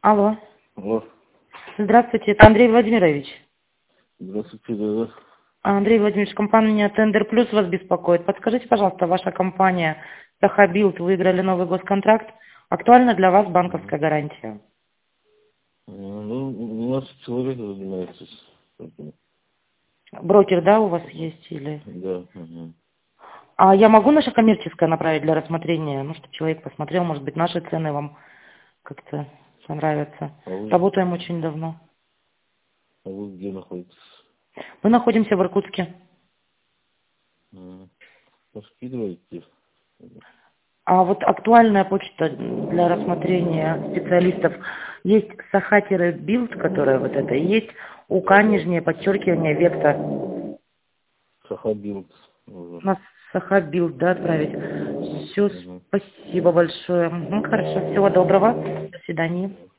Алло. Алло. Здравствуйте, это Андрей Владимирович. Здравствуйте, да. Андрей Владимирович, компания Tender Plus вас беспокоит. Подскажите, пожалуйста, ваша компания Сахабилд выиграли новый госконтракт. Актуальна для вас банковская гарантия? Ну, у нас человек занимается этим. Брокер, да, у вас есть или? Да. Угу. А я могу наше коммерческое направить для рассмотрения? Ну, чтобы человек посмотрел, может быть, наши цены вам как-то понравятся. А Работаем очень давно. вы где находитесь? Мы находимся в Иркутске. Раскидываете? А вот актуальная почта для рассмотрения специалистов есть Сахатера-Билд, которая вот это, и есть УК, нижнее подчеркивание, Векта. Сахабилд. На Сахабилд, да, отправить. Все, Угу. спасибо большое. Хорошо, всего доброго. До свидания.